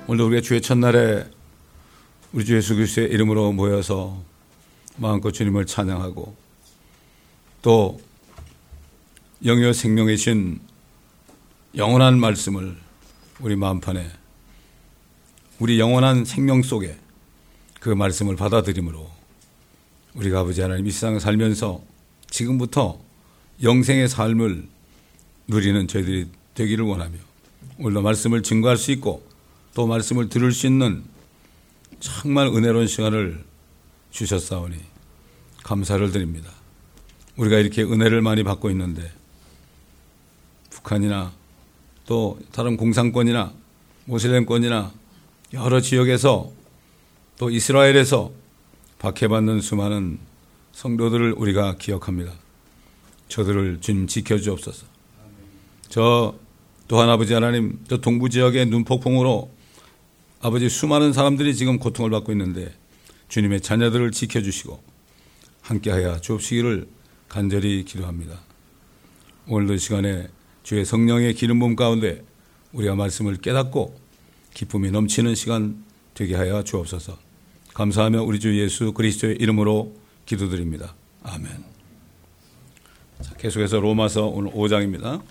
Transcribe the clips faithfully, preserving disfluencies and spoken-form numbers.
오늘 우리가 주의 첫날에 우리 주 예수 그리스도의 이름으로 모여서 마음껏 주님을 찬양하고 또 영이요 생명이신 영원한 말씀을 우리 마음판에 우리 영원한 생명 속에 그 말씀을 받아들임으로 우리가 아버지 하나님 이 세상을 살면서 지금부터 영생의 삶을 누리는 저희들이 되기를 원하며 오늘도 말씀을 증거할 수 있고 또 말씀을 들을 수 있는 정말 은혜로운 시간을 주셨사오니 감사를 드립니다. 우리가 이렇게 은혜를 많이 받고 있는데 북한이나 또 다른 공산권이나 모슬렘권이나 여러 지역에서 또 이스라엘에서 박해받는 수많은 성도들을 우리가 기억합니다. 저들을 주님 지켜주옵소서. 저 또한 아버지 하나님 저 동부 지역의 눈폭풍으로 아버지 수많은 사람들이 지금 고통을 받고 있는데 주님의 자녀들을 지켜주시고 함께하여 주옵시기를 간절히 기도합니다. 오늘도 이 시간에 주의 성령의 기름 부음 가운데 우리가 말씀을 깨닫고 기쁨이 넘치는 시간 되게 하여 주옵소서. 감사하며 우리 주 예수 그리스도의 이름으로 기도드립니다. 아멘. 자, 계속해서 로마서 오늘 오 장입니다.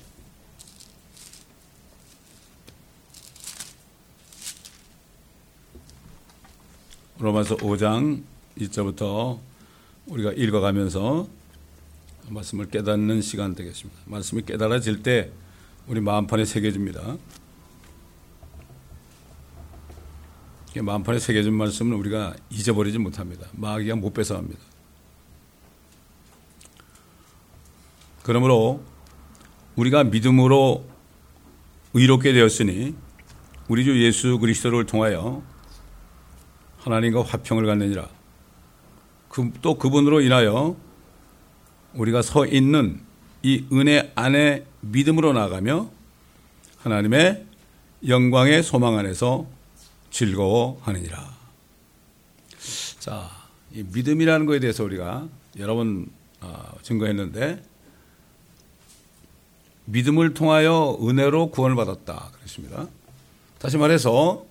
로마서 오 장 일 절부터 우리가 읽어가면서 말씀을 깨닫는 시간 되겠습니다. 말씀이 깨달아질 때 우리 마음판에 새겨집니다. 마음판에 새겨진 말씀은 우리가 잊어버리지 못합니다. 마귀가 못 뺏어갑니다. 그러므로 우리가 믿음으로 의롭게 되었으니 우리 주 예수 그리스도를 통하여 하나님과 화평을 갖느니라. 그, 또 그분으로 인하여 우리가 서 있는 이 은혜 안에 믿음으로 나아가며 하나님의 영광의 소망 안에서 즐거워하느니라. 자, 이 믿음이라는 것에 대해서 우리가 여러 번 어, 증거했는데 믿음을 통하여 은혜로 구원을 받았다 그랬습니다. 다시 말해서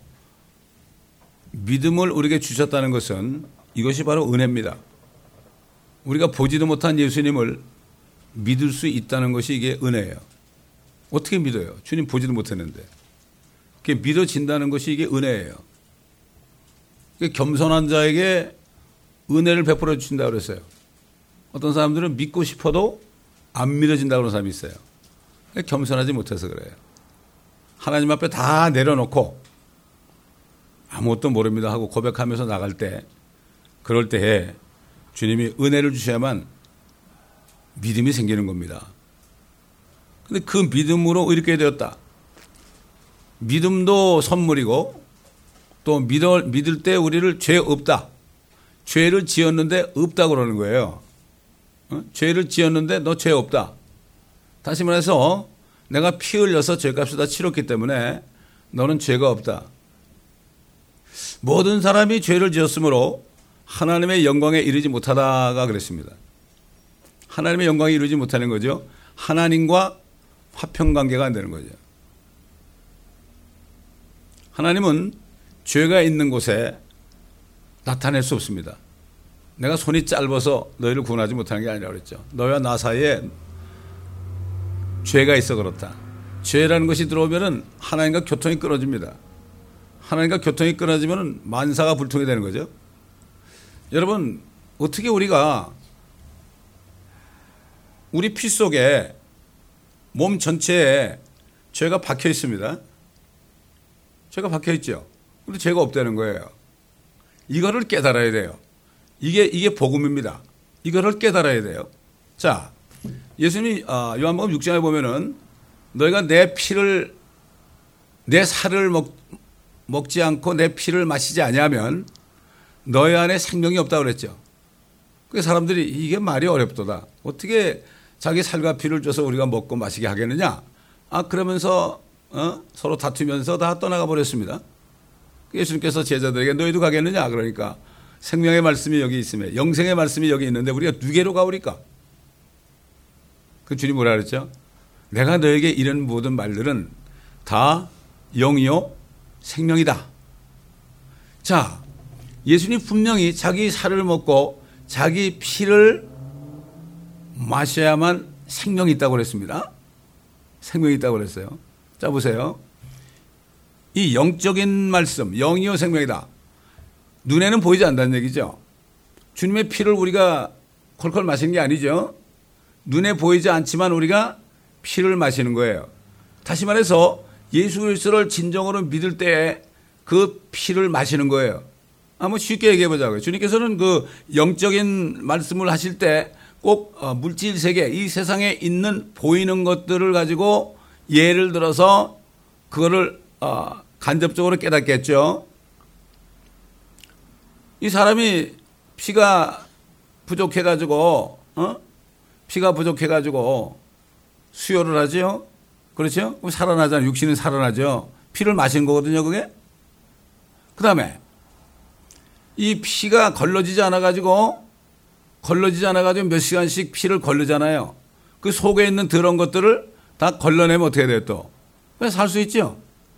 믿음을 우리에게 주셨다는 것은 이것이 바로 은혜입니다. 우리가 보지도 못한 예수님을 믿을 수 있다는 것이 이게 은혜예요. 어떻게 믿어요? 주님 보지도 못했는데. 그게 믿어진다는 것이 이게 은혜예요. 겸손한 자에게 은혜를 베풀어 주신다고 그랬어요. 어떤 사람들은 믿고 싶어도 안 믿어진다고 그러는 사람이 있어요. 겸손하지 못해서 그래요. 하나님 앞에 다 내려놓고 아무것도 모릅니다 하고 고백하면서 나갈 때 그럴 때에 주님이 은혜를 주셔야만 믿음이 생기는 겁니다. 그런데 그 믿음으로 의롭게 되었다. 믿음도 선물이고 또 믿을, 믿을 때 우리를 죄 없다. 죄를 지었는데 없다고 그러는 거예요. 어? 죄를 지었는데 너 죄 없다. 다시 말해서 내가 피 흘려서 죄값을 다 치렀기 때문에 너는 죄가 없다. 모든 사람이 죄를 지었으므로 하나님의 영광에 이르지 못하다가 그랬습니다. 하나님의 영광에 이르지 못하는 거죠. 하나님과 화평관계가 안 되는 거죠. 하나님은 죄가 있는 곳에 나타낼 수 없습니다. 내가 손이 짧아서 너희를 구원하지 못하는 게 아니라고 그랬죠. 너와 나 사이에 죄가 있어 그렇다. 죄라는 것이 들어오면은 하나님과 교통이 끊어집니다. 하나님과 교통이 끊어지면 만사가 불통이 되는 거죠. 여러분, 어떻게 우리가 우리 피 속에 몸 전체에 죄가 박혀 있습니다. 죄가 박혀 있죠. 근데 죄가 없다는 거예요. 이거를 깨달아야 돼요. 이게, 이게 복음입니다. 이거를 깨달아야 돼요. 자, 예수님이, 아, 요한복음 육 장에 보면은 너희가 내 피를, 내 살을 먹, 먹지 않고 내 피를 마시지 아니하면 너희 안에 생명이 없다고 그랬죠. 그 사람들이 이게 말이 어렵도다. 어떻게 자기 살과 피를 줘서 우리가 먹고 마시게 하겠느냐? 아, 그러면서, 어? 서로 다투면서 다 떠나가 버렸습니다. 예수님께서 제자들에게 너희도 가겠느냐? 그러니까 생명의 말씀이 여기 있으며 영생의 말씀이 여기 있는데 우리가 누구로 가오리까? 그 주님 뭐라 그랬죠? 내가 너에게 이런 모든 말들은 다 영이요 생명이다. 자, 예수님 분명히 자기 살을 먹고 자기 피를 마셔야만 생명이 있다고 그랬습니다. 생명이 있다고 그랬어요. 자, 보세요. 이 영적인 말씀, 영이요 생명이다. 눈에는 보이지 않는다는 얘기죠. 주님의 피를 우리가 콜콜 마시는 게 아니죠. 눈에 보이지 않지만 우리가 피를 마시는 거예요. 다시 말해서 예수 그리스도를 진정으로 믿을 때 그 피를 마시는 거예요. 한번 쉽게 얘기해 보자고요. 주님께서는 그 영적인 말씀을 하실 때 꼭 물질 세계, 이 세상에 있는 보이는 것들을 가지고 예를 들어서 그거를 간접적으로 깨닫겠죠. 이 사람이 피가 부족해가지고, 어? 피가 부족해가지고 수요를 하죠. 그렇죠? 그럼 살아나잖아요. 육신은 살아나죠. 피를 마시는 거거든요, 그게. 그 다음에 이 피가 걸러지지 않아가지고, 걸러지지 않아가지고 몇 시간씩 피를 걸르잖아요. 그 속에 있는 더러운 것들을 다 걸러내면 어떻게 돼요, 또? 그냥 살 수 있죠.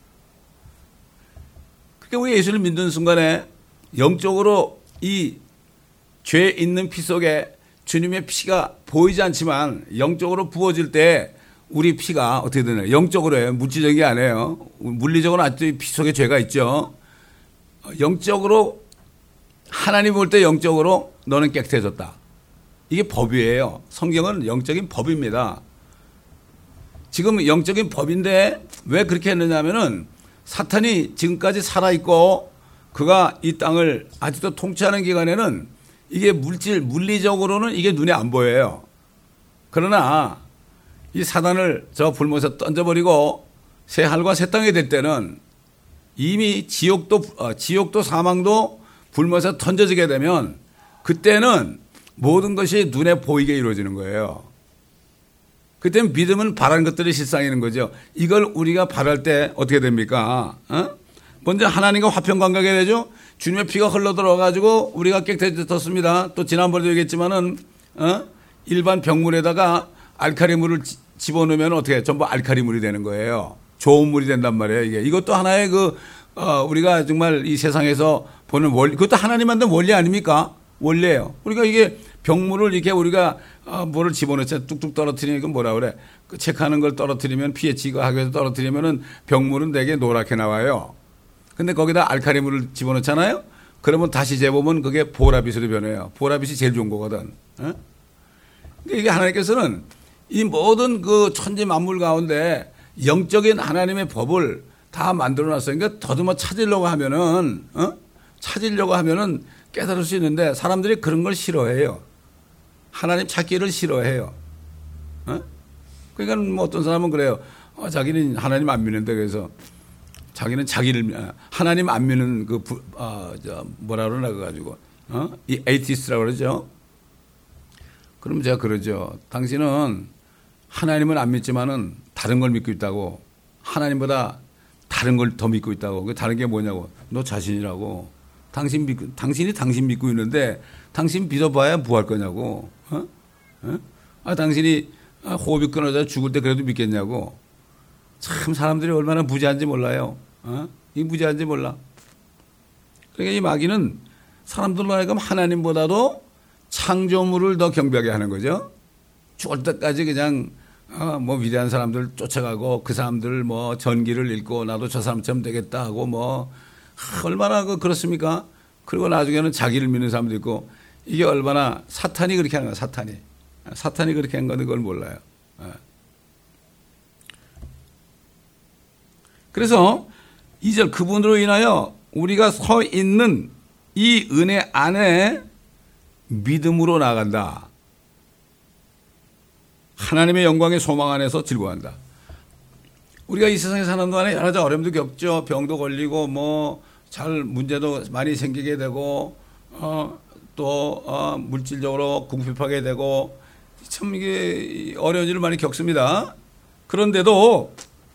그러니까 우리 예수를 믿는 순간에 영적으로 이 죄 있는 피 속에 주님의 피가 보이지 않지만 영적으로 부어질 때 우리 피가 어떻게 되나요? 영적으로 해요. 물질적인 게 아니에요. 물리적으로는 아직도 피 속에 죄가 있죠. 영적으로 하나님 볼 때 영적으로 너는 깨끗해졌다. 이게 법이에요. 성경은 영적인 법입니다. 지금 영적인 법인데 왜 그렇게 했느냐면은 사탄이 지금까지 살아있고 그가 이 땅을 아직도 통치하는 기간에는 이게 물질, 물리적으로는 이게 눈에 안 보여요. 그러나 이 사단을 저 불못에 던져버리고 새 하늘과 새 땅이 될 때는 이미 지옥도, 어, 지옥도 사망도 불못에 던져지게 되면 그때는 모든 것이 눈에 보이게 이루어지는 거예요. 그때는 믿음은 바라는 것들이 실상이는 거죠. 이걸 우리가 바랄 때 어떻게 됩니까? 어? 먼저 하나님과 화평 관계가 되죠. 주님의 피가 흘러 들어가지고 우리가 깨끗해졌습니다. 또 지난번에도 얘기했지만은 어? 일반 병물에다가 알칼리 물을 집어넣으면 어떻게 전부 알칼리 물이 되는 거예요. 좋은 물이 된단 말이에요. 이게 이것도 하나의 그 어, 우리가 정말 이 세상에서 보는 원리, 그것도 하나님 만든 원리 아닙니까? 원리예요. 우리가 이게 병물을 이렇게 우리가 어, 뭐를 집어넣자 뚝뚝 떨어뜨리니까 뭐라 그래? 그 체크하는 걸 떨어뜨리면 피에이치가 하게 떨어뜨리면은 병물은 되게 노랗게 나와요. 근데 거기다 알칼리 물을 집어넣잖아요? 그러면 다시 재보면 그게 보라빛으로 변해요. 보라빛이 제일 좋은 거거든. 어? 이게 하나님께서는 이 모든 그 천지 만물 가운데 영적인 하나님의 법을 다 만들어 놨어요. 그러니까 더듬어 찾으려고 하면은, 어? 찾으려고 하면은 깨달을 수 있는데 사람들이 그런 걸 싫어해요. 하나님 찾기를 싫어해요. 어? 그러니까 뭐 어떤 사람은 그래요. 어, 자기는 하나님 안 믿는데 그래서 자기는 자기를 하나님 안 믿는 그 부, 어, 저 뭐라 그러나 그가지고 어? 이 에이티스트라고 그러죠. 그럼 제가 그러죠. 당신은 하나님은 안 믿지만은 다른 걸 믿고 있다고. 하나님보다 다른 걸 더 믿고 있다고. 그 다른 게 뭐냐고. 너 자신이라고. 당신 믿고, 당신이 당신 믿고 있는데 당신 믿어봐야 뭐 할 거냐고. 어? 어? 아, 당신이 호흡이 끊어져 죽을 때 그래도 믿겠냐고. 참 사람들이 얼마나 무지한지 몰라요. 어? 이 무지한지 몰라. 그러니까 이 마귀는 사람들로 하여금 하나님보다도 창조물을 더 경배하게 하는 거죠. 죽을 때까지 그냥 어, 뭐 위대한 사람들 쫓아가고 그 사람들 뭐 전기를 읽고 나도 저 사람처럼 되겠다 하고 뭐 아, 얼마나 그 그렇습니까? 그리고 나중에는 자기를 믿는 사람도 있고 이게 얼마나 사탄이 그렇게 하는 거야. 사탄이. 사탄이 그렇게 한 거는 그걸 몰라요. 어. 그래서 이 절 그분으로 인하여 우리가 서 있는 이 은혜 안에 믿음으로 나간다. 하나님의 영광의 소망 안에서 즐거워한다. 우리가 이 세상에 사는 동안에 여러 가지 어려움도 겪죠. 병도 걸리고 뭐 잘 문제도 많이 생기게 되고 어, 또 어, 물질적으로 궁핍하게 되고 참 이게 어려운 일을 많이 겪습니다. 그런데도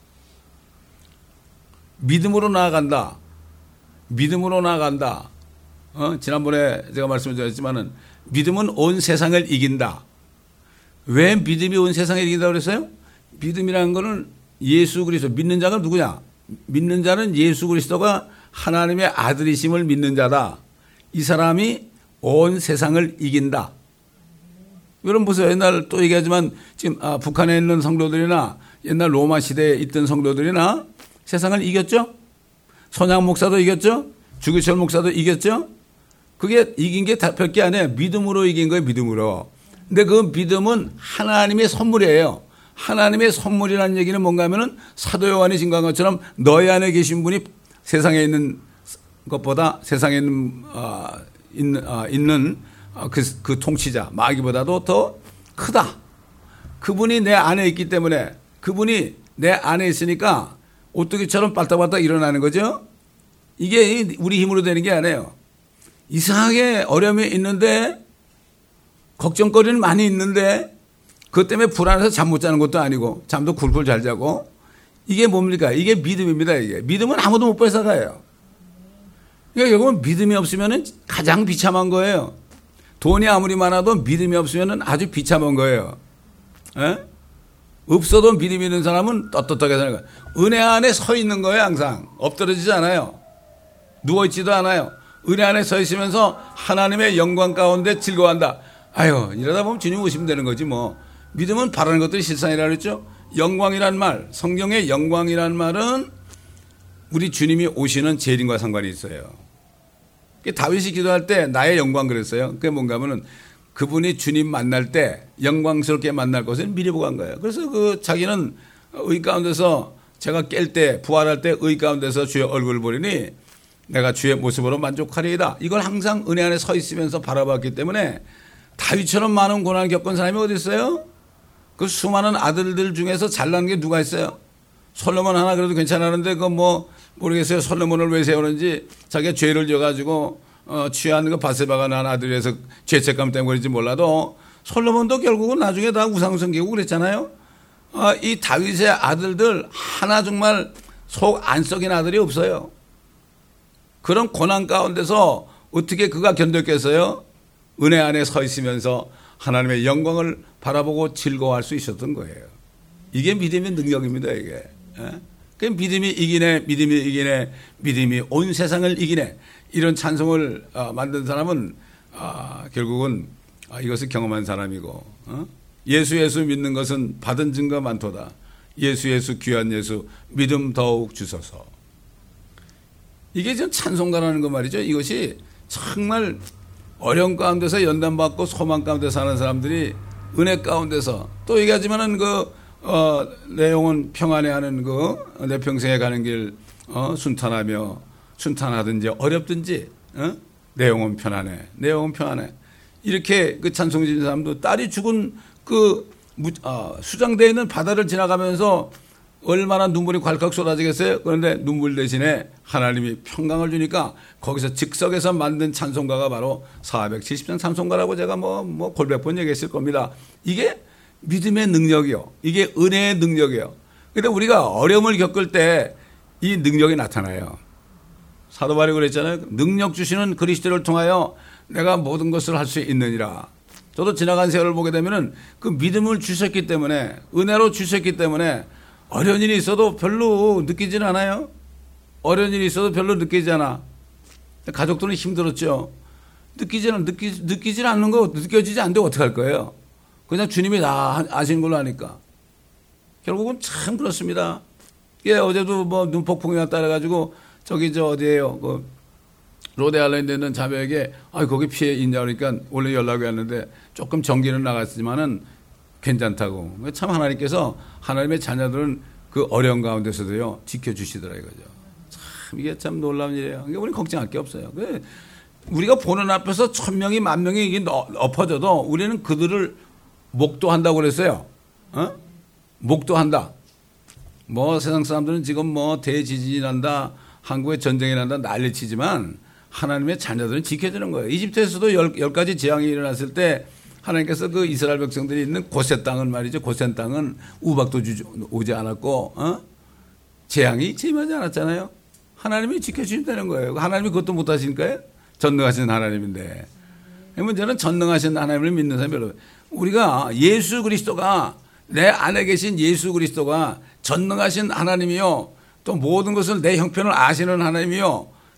믿음으로 나아간다. 믿음으로 나아간다. 어? 지난번에 제가 말씀을 드렸지만은 믿음은 온 세상을 이긴다. 왜 믿음이 온 세상을 이긴다고 그랬어요? 믿음이라는 거는 예수 그리스도, 믿는 자가 누구냐? 믿는 자는 예수 그리스도가 하나님의 아들이심을 믿는 자다. 이 사람이 온 세상을 이긴다. 여러분 보세요. 옛날 또 얘기하지만 지금 아, 북한에 있는 성도들이나 옛날 로마 시대에 있던 성도들이나 세상을 이겼죠? 선양 목사도 이겼죠? 주기철 목사도 이겼죠? 그게 이긴 게 별게 아니에요. 믿음으로 이긴 거예요. 믿음으로. 근데 그 믿음은 하나님의 선물이에요. 하나님의 선물이라는 얘기는 뭔가 하면은 사도 요한이 증거한 것처럼 너희 안에 계신 분이 세상에 있는 것보다 세상에 있는, 어, 있는, 어, 있는 어, 그, 그 통치자 마귀보다도 더 크다. 그분이 내 안에 있기 때문에 그분이 내 안에 있으니까 오뚜기처럼 빨딱빨딱 일어나는 거죠. 이게 우리 힘으로 되는 게 아니에요. 이상하게 어려움이 있는데 걱정거리는 많이 있는데 그것 때문에 불안해서 잠 못 자는 것도 아니고 잠도 굴굴 잘 자고 이게 뭡니까? 이게 믿음입니다. 이게 믿음은 아무도 못 뺏어가요. 그러니까 결국은 믿음이 없으면 가장 비참한 거예요. 돈이 아무리 많아도 믿음이 없으면 아주 비참한 거예요. 에? 없어도 믿음 있는 사람은 떳떳하게 사는 거예요. 은혜 안에 서 있는 거예요. 항상 엎드러지지 않아요. 누워있지도 않아요. 은혜 안에 서 있으면서 하나님의 영광 가운데 즐거워한다. 아유, 이러다 보면 주님 오시면 되는 거지 뭐. 믿음은 바라는 것들이 실상이라고 그랬죠. 영광이란 말, 성경의 영광이란 말은 우리 주님이 오시는 재림과 상관이 있어요. 다윗이 기도할 때 나의 영광 그랬어요. 그게 뭔가 하면은 그분이 주님 만날 때 영광스럽게 만날 것을 미리 보고 한 거예요. 그래서 그 자기는 의 가운데서 제가 깰 때 부활할 때 의 가운데서 주의 얼굴을 보리니 내가 주의 모습으로 만족하리이다. 이걸 항상 은혜 안에 서 있으면서 바라봤기 때문에 다윗처럼 많은 고난을 겪은 사람이 어디 있어요? 그 수많은 아들들 중에서 잘난 게 누가 있어요? 솔로몬 하나 그래도 괜찮았는데 그 뭐 모르겠어요. 솔로몬을 왜 세우는지 자기가 죄를 져가지고 어, 취한 그 바세바가 난 아들에서 죄책감 때문인지 몰라도 솔로몬도 결국은 나중에 다 우상 섬기고 그랬잖아요. 어, 이 다윗의 아들들 하나 정말 속 안 썩인 아들이 없어요. 그런 고난 가운데서 어떻게 그가 견뎠겠어요? 은혜 안에 서 있으면서 하나님의 영광을 바라보고 즐거워할 수 있었던 거예요. 이게 믿음의 능력입니다. 이게. 그 믿음이 이기네, 믿음이 이기네, 믿음이 온 세상을 이기네. 이런 찬송을 만든 사람은 결국은 이것을 경험한 사람이고, 예수 예수 믿는 것은 받은 증거 많도다. 예수 예수 귀한 예수 믿음 더욱 주소서. 이게 좀 찬송가라는 거 말이죠. 이것이 정말 어려운 가운데서 연단받고 소망 가운데 사는 사람들이 은혜 가운데서 또 얘기하지만은 그, 어, 내 영혼 평안해 하는 그, 내 평생에 가는 길, 어, 순탄하며, 순탄하든지 어렵든지, 어? 내 영혼 편안해. 내 영혼 편안해. 이렇게 그 찬송 지는 사람도 딸이 죽은 그, 무, 어, 수장되어 있는 바다를 지나가면서 얼마나 눈물이 콸콸 쏟아지겠어요? 그런데 눈물 대신에 하나님이 평강을 주니까 거기서 즉석에서 만든 찬송가가 바로 사백칠십 장 찬송가라고 제가 뭐, 뭐 골백 번 얘기했을 겁니다. 이게 믿음의 능력이요. 이게 은혜의 능력이요. 근데 우리가 어려움을 겪을 때 이 능력이 나타나요. 사도 바울이 그랬잖아요. 능력 주시는 그리스도를 통하여 내가 모든 것을 할 수 있느니라. 저도 지나간 세월을 보게 되면은 그 믿음을 주셨기 때문에, 은혜로 주셨기 때문에 어려운 일이 있어도 별로 느끼진 않아요. 어려운 일이 있어도 별로 느끼지 않아. 가족들은 힘들었죠. 느끼지는, 느끼, 느끼질 않는 거, 느껴지지 않는데 어떡할 거예요? 그냥 주님이 다 아시는 걸로 아니까. 결국은 참 그렇습니다. 예, 어제도 뭐 눈폭풍이 왔다 그래가지고 저기 저 어디에요? 그 로데아일랜드에 있는 자매에게 아, 거기 피해 있냐 그러니까 원래 연락이 왔는데 조금 전기는 나갔지만은 괜찮다고. 참 하나님께서 하나님의 자녀들은 그 어려운 가운데서도요 지켜주시더라 이거죠. 참 이게 참 놀라운 일이에요. 그러니까 우리 걱정할 게 없어요. 우리가 보는 앞에서 천 명이 만 명이 이게 엎어져도 우리는 그들을 목도한다고 그랬어요. 어? 목도한다. 뭐 세상 사람들은 지금 뭐 대지진이 난다, 한국에 전쟁이 난다 난리치지만 하나님의 자녀들은 지켜주는 거예요. 이집트에서도 열, 열 가지 재앙이 일어났을 때 하나님께서 그 이스라엘 백성들이 있는 고센 땅은 말이죠. 고센 땅은 우박도 주지, 오지 않았고, 어? 재앙이 침하지 않았잖아요. 하나님이 지켜주신다는 거예요. 하나님이 그것도 못하시니까요. 전능하신 하나님인데. 문제는 전능하신 하나님을 믿는 사람이 별로. 우리가 예수 그리스도가 내 안에 계신 예수 그리스도가 전능하신 하나님이요. 또 모든 것을 내 형편을 아시는 하나님이요.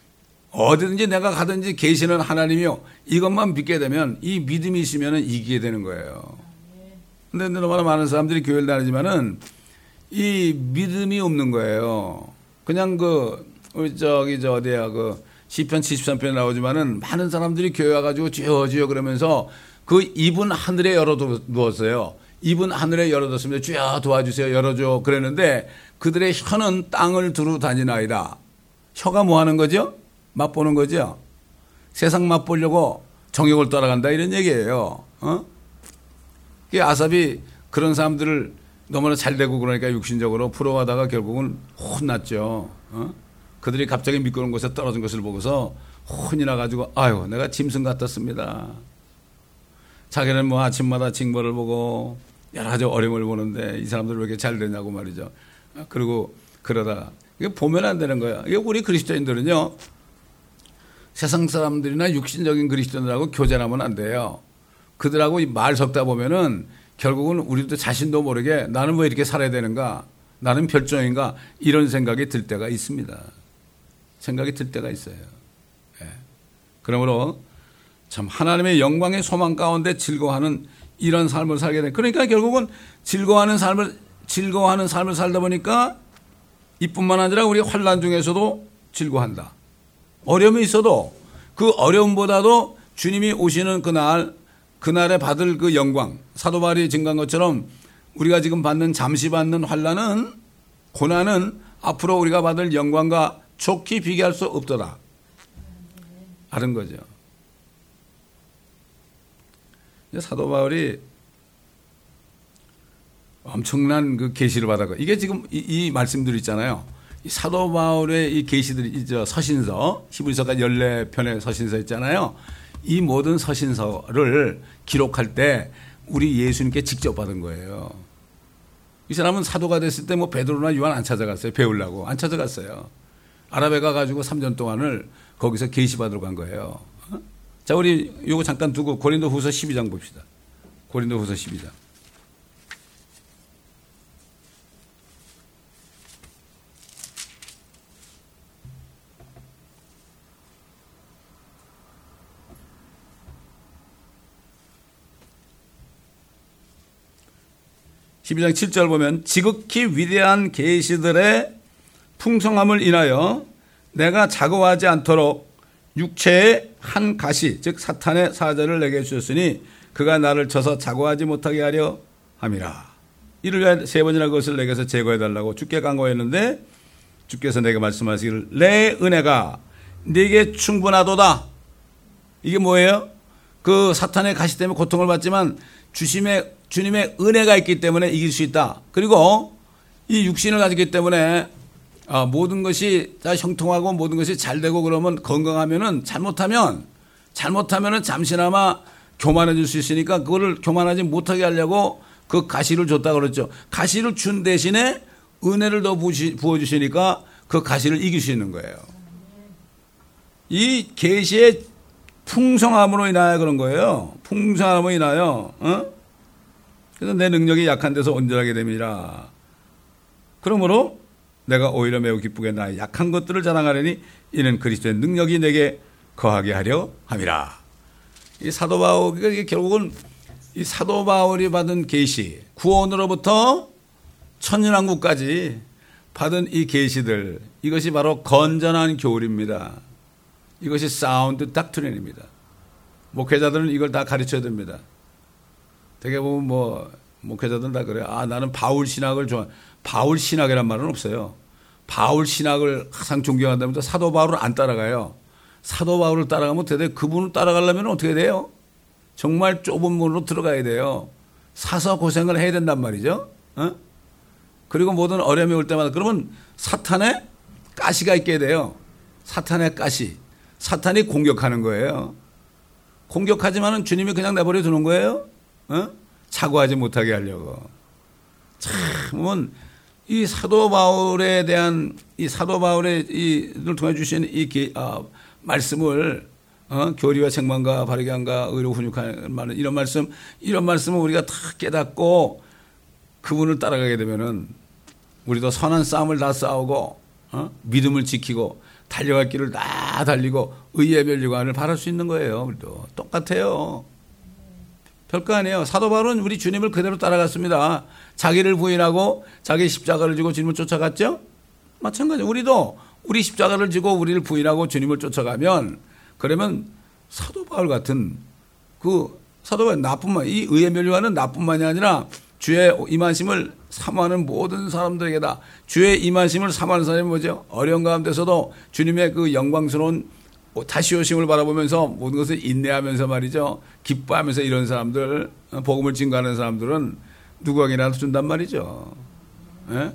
어디든지 내가 가든지 계시는 하나님이요. 이것만 믿게 되면 이 믿음이 있으면 이기게 되는 거예요. 근데 너무나 많은 사람들이 교회를 다니지만은 이 믿음이 없는 거예요. 그냥 그 우리 저기 저 어디야 그 시편 칠십삼 편에 나오지만은 많은 사람들이 교회 와가지고 주여 주여 그러면서 그 입은 하늘에 열어두었어요. 입은 하늘에 열어뒀습니다. 주여 도와주세요. 열어줘. 그랬는데 그들의 혀는 땅을 두루 다니나이다. 혀가 뭐 하는 거죠? 맛보는 거죠. 세상 맛보려고 정욕을 따라간다 이런 얘기예요. 어? 아삽이 그런 사람들을 너무나 잘되고 그러니까 육신적으로 부러워하다가 결국은 혼났죠. 어? 그들이 갑자기 미끄러운 곳에 떨어진 것을 보고서 혼이 나가지고 아유 내가 짐승 같았습니다. 자기는 뭐 아침마다 징벌을 보고 여러 가지 어려움을 보는데 이 사람들 왜 이렇게 잘 되냐고 말이죠. 그리고 그러다가 이게 보면 안 되는 거야. 이게 우리 그리스도인들은요. 세상 사람들이나 육신적인 그리스도인들하고 교제하면 안 돼요. 그들하고 말 섞다 보면은 결국은 우리도 자신도 모르게 나는 왜 이렇게 살아야 되는가? 나는 별종인가? 이런 생각이 들 때가 있습니다. 생각이 들 때가 있어요. 예. 그러므로 참 하나님의 영광의 소망 가운데 즐거워하는 이런 삶을 살게 돼. 그러니까 결국은 즐거워하는 삶을 즐거워하는 삶을 살다 보니까 이뿐만 아니라 우리 환난 중에서도 즐거워한다. 어려움이 있어도 그 어려움보다도 주님이 오시는 그날 그날에 받을 그 영광 사도 바울이 증거한 것처럼 우리가 지금 받는 잠시 받는 환난은 고난은 앞으로 우리가 받을 영광과 좋게 비교할 수 없더라. 아는 거죠. 사도 바울이 엄청난 그 계시를 받았고 이게 지금 이, 이 말씀들 있잖아요. 이 사도 바울의 이 계시들이 이제 서신서 히브리서가 열네 편의 서신서 있잖아요. 이 모든 서신서를 기록할 때 우리 예수님께 직접 받은 거예요. 이 사람은 사도가 됐을 때 뭐 베드로나 요한 안 찾아갔어요. 배우려고 안 찾아갔어요. 아랍에 가가지고 삼 년 동안을 거기서 계시 받으러 간 거예요. 자, 우리 요거 잠깐 두고 고린도후서 십이 장 봅시다. 고린도후서 십이 장. 십이 장 칠 절 보면 지극히 위대한 계시들의 풍성함을 인하여 내가 자고하지 않도록 육체의 한 가시 즉 사탄의 사자를 내게 주셨으니 그가 나를 쳐서 자고하지 못하게 하려 함이라. 이를 위하여 세 번이나 그것을 내게서 제거해달라고 주께 간구했는데 주께서 내게 말씀하시기를 내 은혜가 네게 충분하도다. 이게 뭐예요? 그 사탄의 가시 때문에 고통을 받지만 주심의, 주님의 은혜가 있기 때문에 이길 수 있다. 그리고 이 육신을 가지기 때문에 아, 모든 것이 다 형통하고 모든 것이 잘 되고 그러면 건강하면은 잘못하면 잘못하면은 잠시나마 교만해질 수 있으니까 그거를 교만하지 못하게 하려고 그 가시를 줬다 그랬죠. 가시를 준 대신에 은혜를 더 부어주시니까 그 가시를 이길 수 있는 거예요. 이 계시의 풍성함으로 인하여 그런 거예요. 풍성함으로 인하여. 어? 그래서 내 능력이 약한 데서 온전하게 됨이라. 그러므로 내가 오히려 매우 기쁘게 나의 약한 것들을 자랑하려니 이는 그리스도의 능력이 내게 거하게 하려 함이라. 이 사도 바울, 그러니까 결국은 이 사도 바울이 받은 계시, 구원으로부터 천년왕국까지 받은 이 계시들, 이것이 바로 건전한 교훈입니다. 이것이 사운드 닥트린입니다. 목회자들은 이걸 다 가르쳐야 됩니다. 되게 보면 뭐 목회자들은 다 그래요. 아, 나는 바울 신학을 좋아. 바울 신학이란 말은 없어요. 바울 신학을 항상 존경한다면서 사도 바울을 안 따라가요. 사도 바울을 따라가면 대체 그분을 따라가려면 어떻게 돼요? 정말 좁은 문으로 들어가야 돼요. 사서 고생을 해야 된단 말이죠. 어? 그리고 모든 어려움이 올 때마다 그러면 사탄의 가시가 있게 돼요. 사탄의 가시. 사탄이 공격하는 거예요. 공격하지만은 주님이 그냥 내버려 두는 거예요. 어? 자고하지 못하게 하려고. 참은 이 사도 바울에 대한 이 사도 바울의 이를 통해 주신 이 기, 아, 말씀을 어? 교리와 책망과 바르게 함과 의로 훈육하는 말 이런 말씀 이런 말씀을 우리가 다 깨닫고 그분을 따라가게 되면은 우리도 선한 싸움을 다 싸우고 어? 믿음을 지키고 달려갈 길을 다 달리고 의의 멸류관을 바랄 수 있는 거예요. 우리도 똑같아요. 별거 아니에요. 사도 바울은 우리 주님을 그대로 따라갔습니다. 자기를 부인하고 자기 십자가를 지고 주님을 쫓아갔죠. 마찬가지 우리도 우리 십자가를 지고 우리를 부인하고 주님을 쫓아가면 그러면 사도 바울 같은 그 사도 바울 나뿐만 이 의의 멸류관은 나뿐만이 아니라 주의 임하심을 사모하는 모든 사람들에게다. 주의 임하심을 사모하는 사람이 뭐죠? 어려운 가운데서도 주님의 그 영광스러운 다시 오심을 바라보면서 모든 것을 인내하면서 말이죠. 기뻐하면서 이런 사람들, 복음을 증거하는 사람들은 누구에게나 준단 말이죠. 예?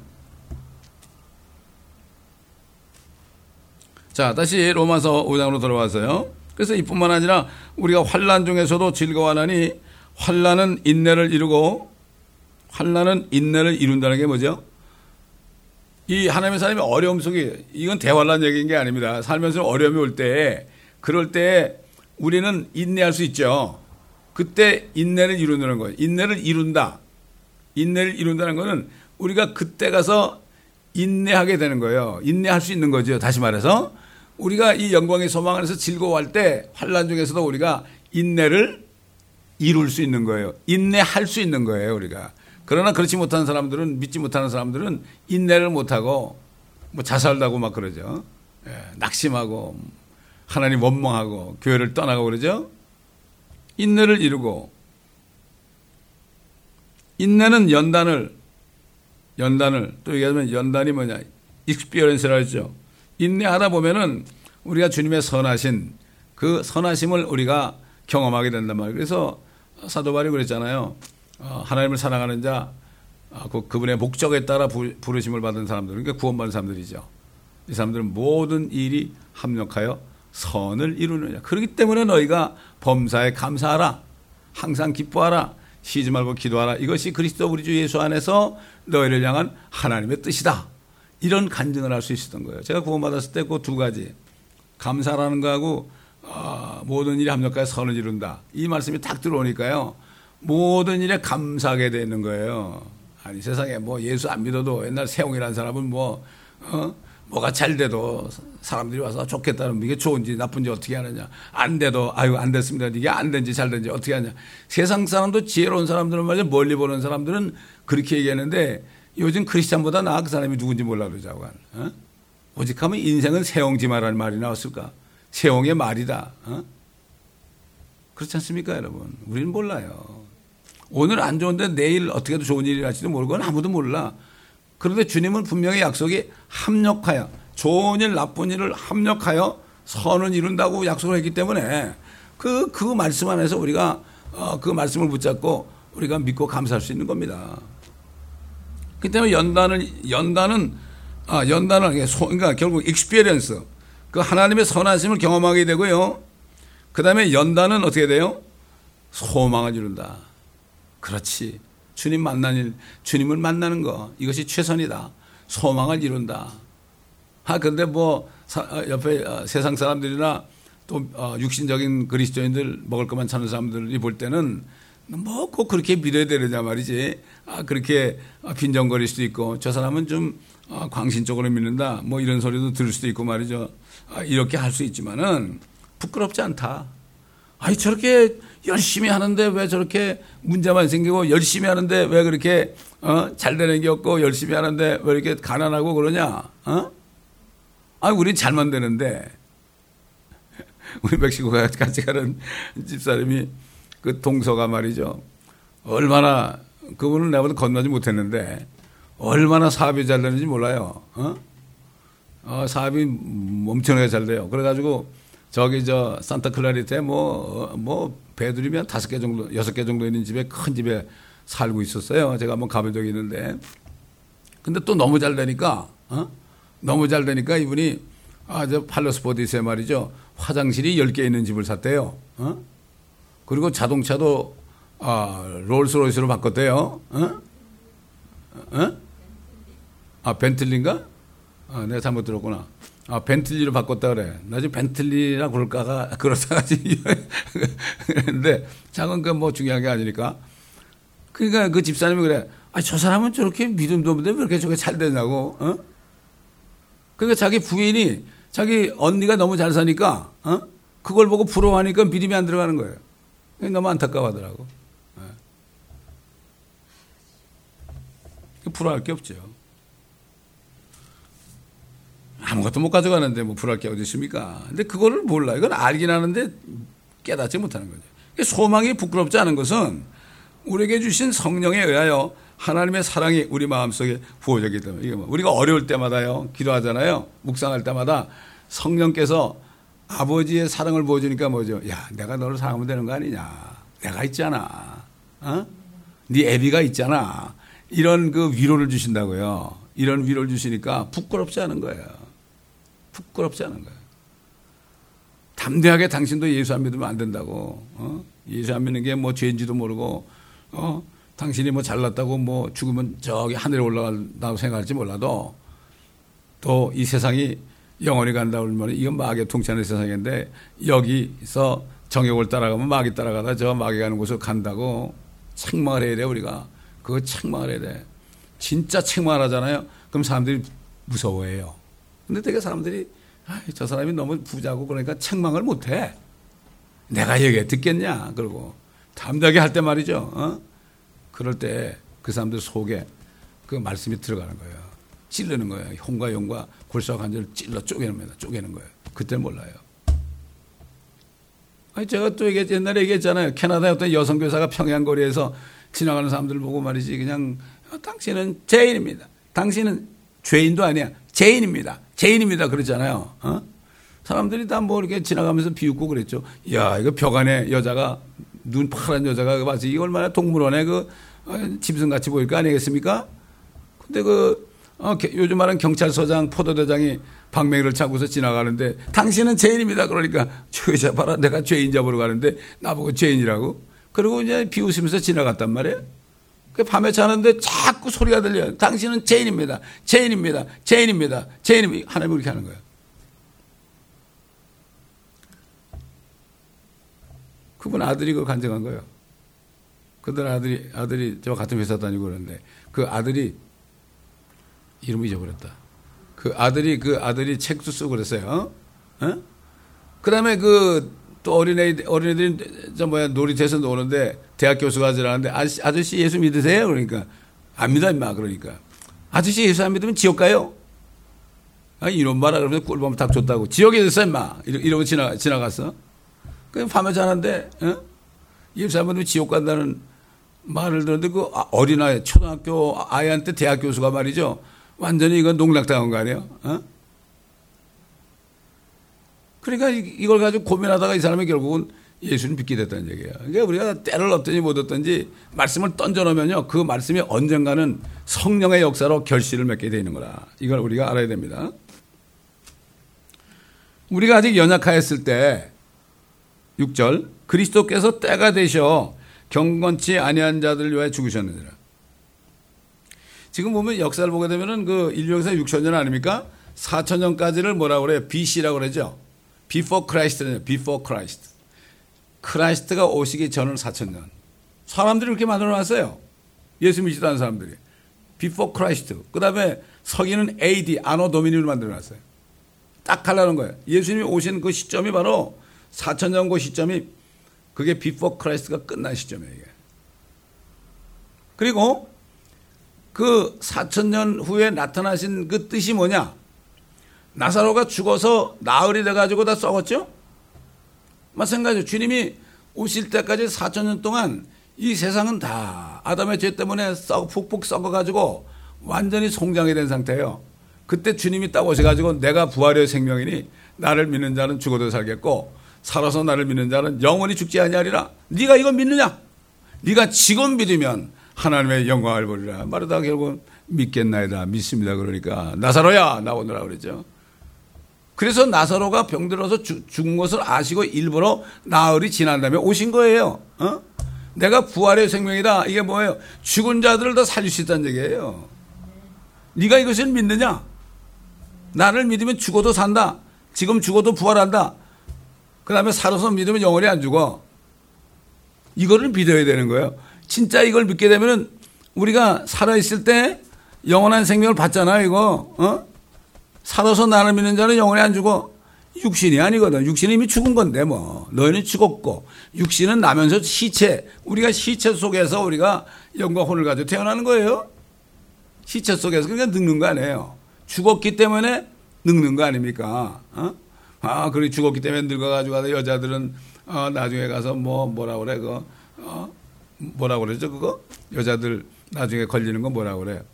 자, 다시 로마서 오 장으로 돌아와서요. 그래서 이뿐만 아니라 우리가 환난 중에서도 즐거워하나니 환난은 인내를 이루고 환난은 인내를 이룬다는 게 뭐죠? 이 하나님의 사람이 어려움 속에 이건 대환란 얘기인 게 아닙니다. 살면서 어려움이 올 때 그럴 때 우리는 인내할 수 있죠. 그때 인내를 이룬다는 거예요. 인내를 이룬다. 인내를 이룬다는 거는 우리가 그때 가서 인내하게 되는 거예요. 인내할 수 있는 거죠. 다시 말해서 우리가 이 영광의 소망 안에서 즐거워할 때 환난 중에서도 우리가 인내를 이룰 수 있는 거예요. 인내할 수 있는 거예요. 우리가. 그러나 그렇지 못하는 사람들은 믿지 못하는 사람들은 인내를 못하고 뭐 자살하고 막 그러죠. 예, 낙심하고 하나님 원망하고 교회를 떠나고 그러죠. 인내를 이루고 인내는 연단을 연단을 또 얘기하면 연단이 뭐냐 익스피리언스라 했죠. 인내하다 보면은 우리가 주님의 선하신 그 선하심을 우리가 경험하게 된단 말이에요. 그래서 사도 바울이 그랬잖아요. 어, 하나님을 사랑하는 자, 어, 그, 그분의 목적에 따라 부, 부르심을 받은 사람들, 그러니까 구원받은 사람들이죠. 이 사람들은 모든 일이 합력하여 선을 이루느냐. 그렇기 때문에 너희가 범사에 감사하라. 항상 기뻐하라. 쉬지 말고 기도하라. 이것이 그리스도 우리 주 예수 안에서 너희를 향한 하나님의 뜻이다. 이런 간증을 할 수 있었던 거예요. 제가 구원받았을 때 그 두 가지. 감사라는 거하고 어, 모든 일이 합력하여 선을 이룬다. 이 말씀이 딱 들어오니까요. 모든 일에 감사하게 되는 거예요. 아니 세상에 뭐 예수 안 믿어도 옛날 세용이라는 사람은 뭐 어? 뭐가 잘 돼도 사람들이 와서 좋겠다는 이게 좋은지 나쁜지 어떻게 하느냐. 안 돼도 아유 안 됐습니다. 이게 안 된지 잘 된지 어떻게 하냐. 세상 사람도 지혜로운 사람들은 말이야 멀리 보는 사람들은 그렇게 얘기하는데 요즘 크리스찬보다 나 그 사람이 누군지 몰라 그러자고. 어? 오직 하면 인생은 세용지마라는 말이 나왔을까. 세용의 말이다. 어? 그렇지 않습니까 여러분. 우리는 몰라요. 오늘 안 좋은데 내일 어떻게 해도 좋은 일이 날지도 모르고 아무도 몰라. 그런데 주님은 분명히 약속이 합력하여 좋은 일 나쁜 일을 합력하여 선을 이룬다고 약속을 했기 때문에 그, 그 말씀 안에서 우리가 어, 그 말씀을 붙잡고 우리가 믿고 감사할 수 있는 겁니다. 그렇기 때문에 연단은, 연단은, 아, 연단은, 그러니까 결국 익스피리언스, 그 하나님의 선하심을 경험하게 되고요. 그 다음에 연단은 어떻게 돼요? 소망을 이룬다. 그렇지. 주님 만나는 일, 주님을 만나는 거, 이것이 최선이다. 소망을 이룬다. 아, 근데 뭐, 사, 옆에 어, 세상 사람들이나 또 어, 육신적인 그리스도인들 먹을 것만 찾는 사람들이 볼 때는 뭐 꼭 그렇게 믿어야 되느냐 말이지. 아, 그렇게 빈정거릴 수도 있고, 저 사람은 좀 어, 광신적으로 믿는다. 뭐 이런 소리도 들을 수도 있고 말이죠. 아, 이렇게 할 수 있지만은 부끄럽지 않다. 아니, 저렇게 열심히 하는데 왜 저렇게 문제만 생기고 열심히 하는데 왜 그렇게 어? 잘 되는 게 없고 열심히 하는데 왜 이렇게 가난하고 그러냐? 어? 아니, 우린 잘만 되는데. 우리 멕시코 같이 가는 집사람이 그 동서가 말이죠. 얼마나 그분을 내보다 건너지 못했는데 얼마나 사업이 잘 되는지 몰라요. 어? 어, 사업이 엄청나게 잘 돼요. 그래가지고 저기 저 산타클라리테 뭐, 뭐 배들이면 다섯 개 정도, 여섯 개 정도 있는 집에 큰 집에 살고 있었어요. 제가 한번 가본 적이 있는데. 근데 또 너무 잘 되니까, 어? 너무 잘 되니까 이분이 아, 저 팔로스포디스에 말이죠. 화장실이 열 개 있는 집을 샀대요. 어? 그리고 자동차도 아, 롤스로이스로 바꿨대요. 어? 어? 아, 벤틀리인가? 아, 내가 잘못 들었구나. 아, 벤틀리로 바꿨다 그래. 나 지금 벤틀리라 그럴까가, 그렇다가 그랬는데, 작은 건 뭐 중요한 게 아니니까. 그러니까 그 집사님이 그래. 아, 저 사람은 저렇게 믿음도 없는데 왜 이렇게 저게 잘 되냐고, 어? 그러니까 자기 부인이 자기 언니가 너무 잘 사니까 어? 그걸 보고 부러워하니까 믿음이 안 들어가는 거예요. 너무 안타까워하더라고. 부러워할 게 없죠. 아무것도 못 가져가는데 뭐 부러워할 게 어디 있습니까? 근데 그거를 몰라. 이건 알긴 하는데 깨닫지 못하는 거죠. 소망이 부끄럽지 않은 것은 우리에게 주신 성령에 의하여 하나님의 사랑이 우리 마음속에 부어졌기 때문에. 이게 뭐 우리가 어려울 때마다요, 기도하잖아요. 묵상할 때마다 성령께서 아버지의 사랑을 보여주니까 뭐죠? 야, 내가 너를 사랑하면 되는 거 아니냐? 내가 있잖아. 어? 네 애비가 있잖아. 이런 그 위로를 주신다고요. 이런 위로를 주시니까 부끄럽지 않은 거예요. 부끄럽지 않은 거예요. 담대하게 당신도 예수 안 믿으면 안 된다고. 어? 예수 안 믿는 게 뭐 죄인지도 모르고, 어? 당신이 뭐 잘났다고 뭐 죽으면 저기 하늘에 올라간다고 생각할지 몰라도 또 이 세상이 영원히 간다 그러면 이건 마귀에 통치하는 세상인데 여기서 정욕을 따라가면 마귀 따라가다 저 마귀 가는 곳으로 간다고 책망을 해야 돼, 우리가. 그거 책망을 해야 돼. 진짜 책망을 하잖아요. 그럼 사람들이 무서워해요. 근데 되게 사람들이 저 사람이 너무 부자고 그러니까 책망을 못 해. 내가 얘기해 듣겠냐? 그러고 담대하게 할 때 말이죠. 어? 그럴 때 그 사람들 속에 그 말씀이 들어가는 거예요. 찌르는 거예요. 흉과 용과 골수와 관절을 찔러 쪼개는 쪼개는 거예요. 그때는 몰라요. 아니 제가 또 얘기 옛날에 얘기했잖아요. 캐나다의 어떤 여성 교사가 평양거리에서 지나가는 사람들 보고 말이지 그냥 어, 당신은 죄인입니다. 당신은 죄인도 아니야. 죄인입니다. 죄인입니다. 그랬잖아요. 어? 사람들이 다 뭐 이렇게 지나가면서 비웃고 그랬죠. 야, 이거 벽 안에 여자가 눈 파란 여자가 봐서 이거 얼마나 동물원에 그 어, 짐승같이 보일 거 아니겠습니까? 근데 그 어, 요즘 말하는 경찰서장 포도대장이 방맹이를 차고서 지나가는데 당신은 죄인입니다. 그러니까 저 여자 봐라, 내가 죄인 잡으러 가는데 나보고 죄인이라고. 그리고 이제 비웃으면서 지나갔단 말이에요. 그 밤에 자는데 자꾸 소리가 들려요. 당신은 죄인입니다. 죄인입니다. 죄인입니다. 죄인입니다. 하나님이 그렇게 하는 거예요. 그분 아들이 그걸 간증한 거예요. 그들 아들이, 아들이 저와 같은 회사 다니고 그러는데 그 아들이 이름을 잊어버렸다. 그 아들이, 그 아들이 책도 쓰고 그랬어요. 어? 어? 그 다음에 그 또 어린애, 어린애들이 저 뭐야 놀이터에서 노는데 대학 교수가 하지라는데 아저씨, 아저씨 예수 믿으세요? 그러니까 안 믿어, 임마. 그러니까 아저씨 예수 안 믿으면 지옥 가요? 아, 이런 말아. 그러면서 꿀밤을 탁 줬다고. 지옥에 있어, 임마. 이러고 지나, 지나갔어. 그냥 밤에 자는데, 어? 예수 안 믿으면 지옥 간다는 말을 들었는데 그 어린아이, 초등학교 아이한테 대학 교수가 말이죠. 완전히 이건 농락당한 거 아니에요? 어? 그러니까 이걸 가지고 고민하다가 이 사람이 결국은 예수를 믿게 됐다는 얘기예요. 그러니까 우리가 때를 얻든지 못 얻든지 말씀을 던져놓으면요. 그 말씀이 언젠가는 성령의 역사로 결실을 맺게 되는 거라. 이걸 우리가 알아야 됩니다. 우리가 아직 연약하였을 때 육 절 그리스도께서 때가 되셔 경건치 아니한 자들을 위하여 죽으셨느니라. 지금 보면 역사를 보게 되면은 그 인류 역사 육천 년 아닙니까? 사천 년까지를 뭐라고 그래요? 비씨라고 그러죠. Before Christ는 Before Christ. 크라이스트가 오시기 전은 사천 년. 사람들이 그렇게 만들어놨어요. 예수 믿지도 않은 사람들이. Before Christ. 그 다음에 서기는 에이디, 아노 도미니를 만들어놨어요. 딱 하려는 거예요. 예수님이 오신 그 시점이 바로 사천 년 그 시점이 그게 Before Christ가 끝난 시점이에요. 이게. 그리고 그 사천 년 후에 나타나신 그 뜻이 뭐냐? 나사로가 죽어서 나흘이 돼가지고 다 썩었죠? 마찬가지로 주님이 오실 때까지 사천 년 동안 이 세상은 다 아담의 죄 때문에 썩, 푹푹 썩어가지고 완전히 송장이 된 상태예요. 그때 주님이 딱 오셔가지고 내가 부활의 생명이니 나를 믿는 자는 죽어도 살겠고 살아서 나를 믿는 자는 영원히 죽지 아니하리라. 네가 이거 믿느냐? 네가 지금 믿으면 하나님의 영광을 보리라. 말하다가 결국 믿겠나이다. 믿습니다. 그러니까 나사로야 나오느라 그랬죠. 그래서 나사로가 병들어서 주, 죽은 것을 아시고 일부러 나흘이 지난 다음에 오신 거예요. 어? 내가 부활의 생명이다. 이게 뭐예요? 죽은 자들을 다 살릴 수 있다는 얘기예요. 네가 이것을 믿느냐? 나를 믿으면 죽어도 산다. 지금 죽어도 부활한다. 그 다음에 살아서 믿으면 영원히 안 죽어. 이거를 믿어야 되는 거예요. 진짜 이걸 믿게 되면은 우리가 살아있을 때 영원한 생명을 받잖아요, 이거. 어? 살아서 나를 믿는 자는 영원히 안 죽어. 육신이 아니거든. 육신은 이미 죽은 건데 뭐. 너희는 죽었고 육신은 나면서 시체. 우리가 시체 속에서 우리가 영과 혼을 가지고 태어나는 거예요. 시체 속에서 그러니까 늙는 거 아니에요. 죽었기 때문에 늙는 거 아닙니까? 어? 아, 그래 죽었기 때문에 늙어가지고 여자들은 어, 나중에 가서 뭐 뭐라 그래 그 어? 뭐라 그러죠 그거? 여자들 나중에 걸리는 거 뭐라 그래?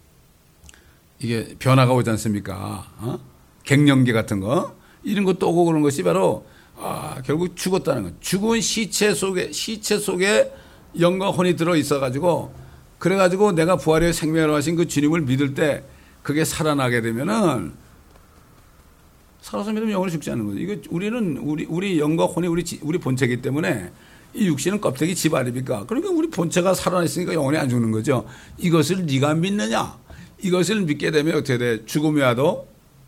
이게 변화가 오지 않습니까? 어? 갱년기 같은 거 이런 거 또 오고 그런 것이 바로 아, 결국 죽었다는 거. 죽은 시체 속에 시체 속에 영과 혼이 들어 있어가지고 그래가지고 내가 부활의 생명을 하신 그 주님을 믿을 때 그게 살아나게 되면은 살아서 믿으면 영원히 죽지 않는 거죠. 이거 우리는 우리 우리 영과 혼이 우리 우리 본체이기 때문에 이 육신은 껍데기 집 아닙니까? 그러니까 우리 본체가 살아있으니까 영원히 안 죽는 거죠. 이것을 네가 믿느냐? 이것을 믿게 되면 어떻게 돼? 죽음이 와도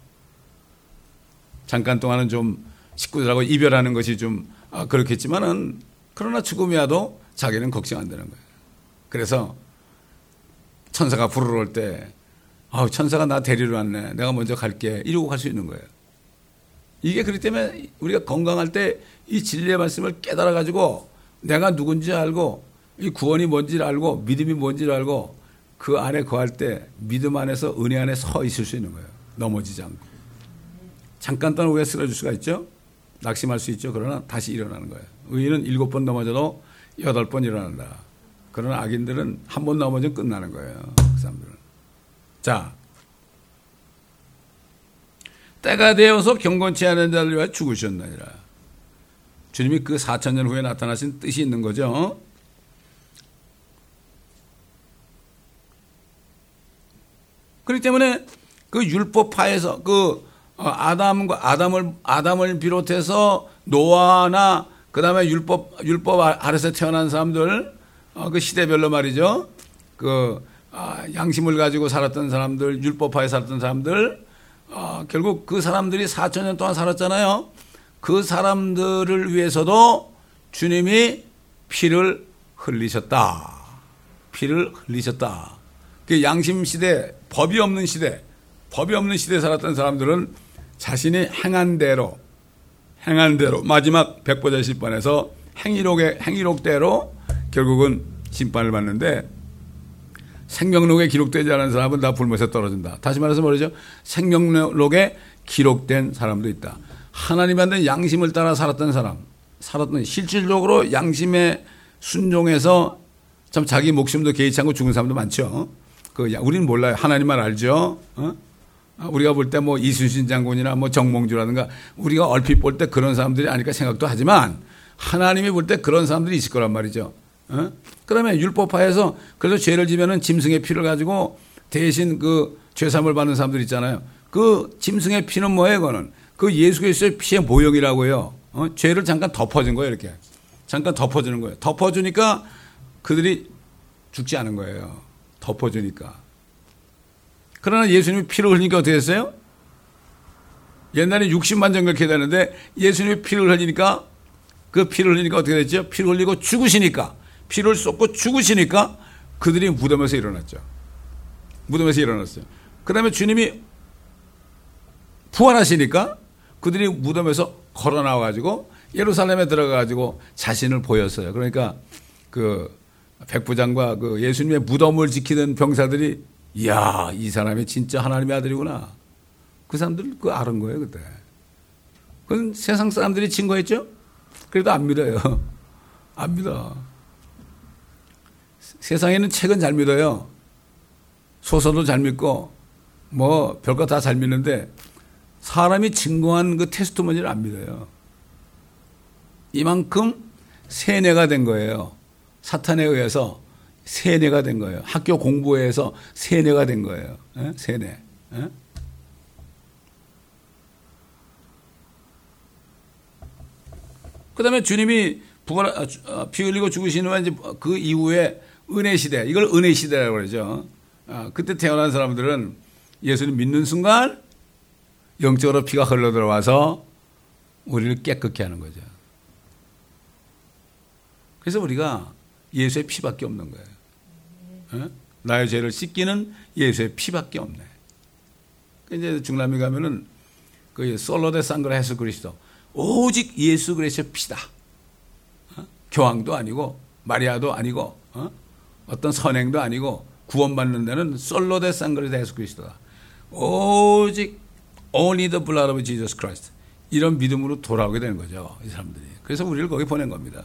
잠깐 동안은 좀 식구들하고 이별하는 것이 좀 아, 그렇겠지만은 그러나 죽음이 와도 자기는 걱정 안 되는 거예요. 그래서 천사가 부르러 올 때 아우 천사가 나 데리러 왔네. 내가 먼저 갈게. 이러고 갈 수 있는 거예요. 이게 그렇기 때문에 우리가 건강할 때 이 진리의 말씀을 깨달아 가지고 내가 누군지 알고 이 구원이 뭔지를 알고 믿음이 뭔지를 알고 그 안에 거할 때 믿음 안에서 은혜 안에 서 있을 수 있는 거예요. 넘어지지 않고. 잠깐 동안 우리가 쓰러질 수가 있죠. 낙심할 수 있죠. 그러나 다시 일어나는 거예요. 의인은 일곱 번 넘어져도 여덟 번 일어난다. 그러나 악인들은 한 번 넘어지면 끝나는 거예요. 그 사람들은. 자, 때가 되어서 경건치 않은 자를 위하여 죽으셨느니라. 주님이 그 사천 년 후에 나타나신 뜻이 있는 거죠. 그렇기 때문에 그 율법파에서 그 아담과 아담을 아담을 비롯해서 노아나 그다음에 율법 율법 아래서 태어난 사람들 그 시대별로 말이죠. 그 양심을 가지고 살았던 사람들, 율법파에 살았던 사람들, 결국 그 사람들이 사천 년 동안 살았잖아요. 그 사람들을 위해서도 주님이 피를 흘리셨다. 피를 흘리셨다. 그 양심 시대, 법이 없는 시대, 법이 없는 시대에 살았던 사람들은 자신이 행한 대로, 행한 대로 마지막 백보자 심판에서 행위록의 행위록대로 결국은 심판을 받는데 생명록에 기록되지 않은 사람은 다 불못에 떨어진다. 다시 말해서 뭐죠? 생명록에 기록된 사람도 있다. 하나님한테 양심을 따라 살았던 사람, 살았던 실질적으로 양심에 순종해서 참 자기 목숨도 개의치 않고 죽은 사람도 많죠. 그 우리는 몰라요. 하나님만 알죠. 어? 우리가 볼 때 뭐 이순신 장군이나 뭐 정몽주라든가 우리가 얼핏 볼 때 그런 사람들이 아닐까 생각도 하지만 하나님이 볼 때 그런 사람들이 있을 거란 말이죠. 어? 그다음에 율법파에서 그래서 죄를 지면은 짐승의 피를 가지고 대신 그 죄사함을 받는 사람들 있잖아요. 그 짐승의 피는 뭐예요? 그거는 그 예수 그리스도의 피의 모형이라고요. 어? 죄를 잠깐 덮어준 거예요. 이렇게 잠깐 덮어주는 거예요. 덮어주니까 그들이 죽지 않은 거예요. 덮어주니까. 그러나 예수님이 피를 흘리니까 어떻게 됐어요? 옛날에 육십만 전 그렇게 되는데 예수님이 피를 흘리니까 그 피를 흘리니까 어떻게 됐죠? 피를 흘리고 죽으시니까 피를 쏟고 죽으시니까 그들이 무덤에서 일어났죠. 무덤에서 일어났어요. 그 다음에 주님이 부활하시니까 그들이 무덤에서 걸어 나와가지고 예루살렘에 들어가가지고 자신을 보였어요. 그러니까 그 백부장과 그 예수님의 무덤을 지키던 병사들이 이야, 이 사람이 진짜 하나님의 아들이구나. 그 사람들 그거 알은 거예요, 그때. 그건 세상 사람들이 증거했죠? 그래도 안 믿어요. 안 믿어. 세상에는 책은 잘 믿어요. 소설도 잘 믿고, 뭐, 별거 다 잘 믿는데, 사람이 증거한 그 테스트머니를 안 믿어요. 이만큼 세뇌가 된 거예요. 사탄에 의해서 세뇌가 된 거예요. 학교 공부에서 세뇌가 된 거예요. 에? 세뇌. 에? 그 다음에 주님이 부활, 피 흘리고 죽으시는 건 이제 그 이후에 은혜 시대, 이걸 은혜 시대라고 그러죠. 아, 그때 태어난 사람들은 예수님 믿는 순간 영적으로 피가 흘러 들어와서 우리를 깨끗게 하는 거죠. 그래서 우리가 예수의 피밖에 없는 거예요. 에? 나의 죄를 씻기는 예수의 피밖에 없네. 이제 중남미 가면은 그 솔로데 상그라 예수 그리스도 오직 예수 그리스도의 피다. 어? 교황도 아니고 마리아도 아니고 어? 어떤 선행도 아니고 구원받는 데는 솔로데 상그라 예수 그리스도다. 오직 only the blood of Jesus Christ. 이런 믿음으로 돌아오게 되는 거죠. 이 사람들이. 그래서 우리를 거기 보낸 겁니다.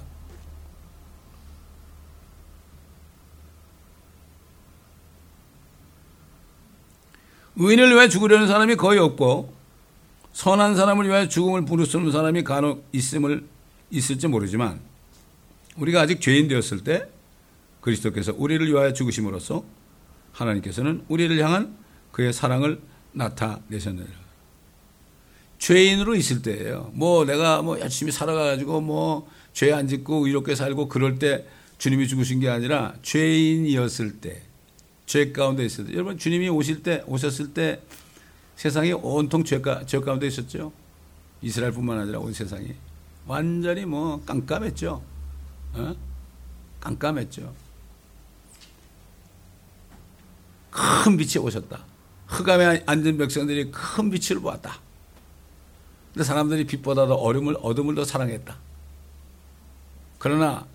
의인을 위해 죽으려는 사람이 거의 없고 선한 사람을 위하여 죽음을 부르쓰는 사람이 간혹 있음을 있을지 모르지만 우리가 아직 죄인 되었을 때 그리스도께서 우리를 위하여 죽으심으로써 하나님께서는 우리를 향한 그의 사랑을 나타내셨느니라. 죄인으로 있을 때예요. 뭐 내가 뭐 열심히 살아가지고 뭐 죄 안 짓고 의롭게 살고 그럴 때 주님이 죽으신 게 아니라 죄인이었을 때, 죄 가운데 있을 때. 여러분 주님이 오실 때 오셨을 때 세상이 온통 죄, 가, 죄 가운데 있었죠. 이스라엘뿐만 아니라 온 세상이 완전히 뭐 깜깜했죠. 어? 깜깜했죠. 큰 빛이 오셨다. 흑암에 앉은 백성들이 큰 빛을 보았다. 근데 사람들이 빛보다도 어둠을, 어둠을 더 사랑했다. 그러나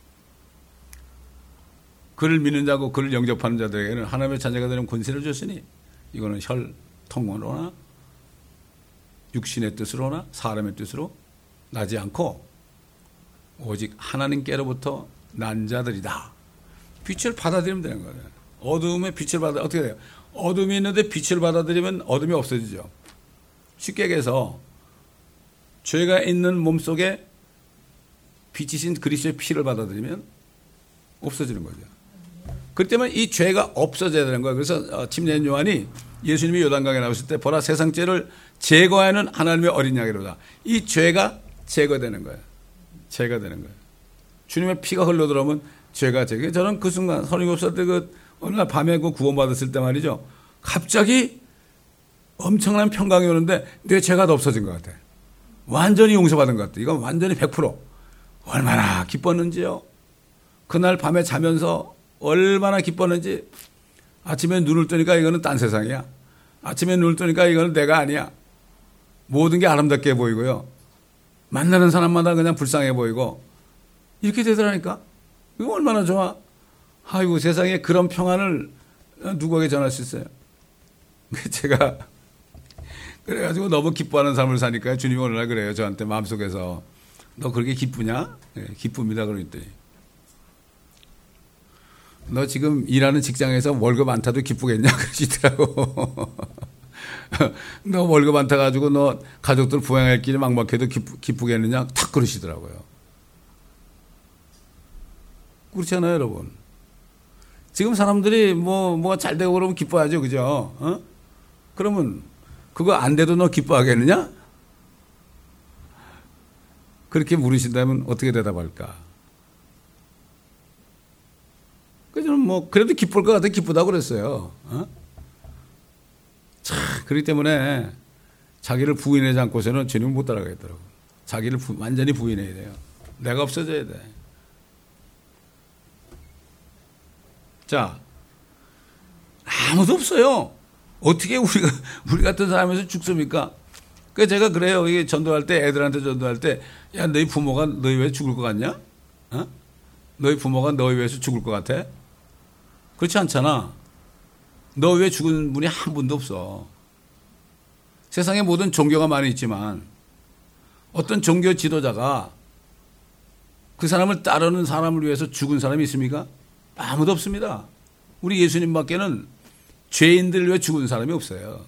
그를 믿는 자고 그를 영접하는 자들에게는 하나님의 자녀가 되는 권세를 줬으니 이거는 혈 통로나 육신의 뜻으로나 사람의 뜻으로 나지 않고 오직 하나님께로부터 난 자들이다. 빛을 받아들이면 되는 거예요. 어둠의 빛을 받아 어떻게 돼요? 어둠이 있는데 빛을 받아들이면 어둠이 없어지죠. 쉽게 얘기해서 죄가 있는 몸속에 빛이신 그리스도의 피를 받아들이면 없어지는 거죠. 그렇기 때문에 이 죄가 없어져야 되는 거예요. 그래서 침례인 요한이 예수님이 요단강에 나오실 때 보라 세상 죄를 제거하는 하나님의 어린 양이로다. 이 죄가 제거되는 거예요. 제거되는 거예요. 주님의 피가 흘러 들어오면 죄가 제거. 저는 그 순간 서른일곱 살 때 그 어느 날 밤에 그 구원받았을 때 말이죠. 갑자기 엄청난 평강이 오는데 내 죄가 다 없어진 것 같아. 완전히 용서받은 것 같아. 이건 완전히 백 퍼센트. 얼마나 기뻤는지요. 그날 밤에 자면서 얼마나 기뻤는지. 아침에 눈을 뜨니까 이거는 딴 세상이야. 아침에 눈을 뜨니까 이거는 내가 아니야. 모든 게 아름답게 보이고요. 만나는 사람마다 그냥 불쌍해 보이고 이렇게 되더라니까. 이거 얼마나 좋아. 아이고 세상에 그런 평안을 누구에게 전할 수 있어요. 제가 그래가지고 너무 기뻐하는 삶을 사니까 주님이 오늘날 그래요. 저한테 마음속에서 너 그렇게 기쁘냐? 네, 기쁩니다. 그러더니 너 지금 일하는 직장에서 월급 안 타도 기쁘겠냐? 그러시더라고. 너 월급 안 타가지고 너 가족들 부양할 길이 막막해도 기쁘, 기쁘겠느냐? 탁 그러시더라고요. 그렇지 않아요, 여러분? 지금 사람들이 뭐, 뭐가 잘 되고 그러면 기뻐하죠, 그죠? 어? 그러면 그거 안 돼도 너 기뻐하겠느냐? 그렇게 물으신다면 어떻게 대답할까? 그 저는 뭐 그래도 기쁠 것 같아 기쁘다고 그랬어요. 어? 참 그렇기 때문에 자기를 부인하지 않고서는 주님은 못 따라가겠더라고. 자기를 부, 완전히 부인해야 돼요. 내가 없어져야 돼. 자, 아무도 없어요. 어떻게 우리가 우리 같은 사람에서 죽습니까? 그 제가 그래요. 이게 전도할 때 애들한테 전도할 때, 야 너희 부모가 너희 왜 죽을 것 같냐? 어? 너희 부모가 너희 위해서 죽을 것 같아? 그렇지 않잖아. 너 왜 죽은 분이 한 분도 없어. 세상에 모든 종교가 많이 있지만 어떤 종교 지도자가 그 사람을 따르는 사람을 위해서 죽은 사람이 있습니까? 아무도 없습니다. 우리 예수님밖에는 죄인들 위해 죽은 사람이 없어요.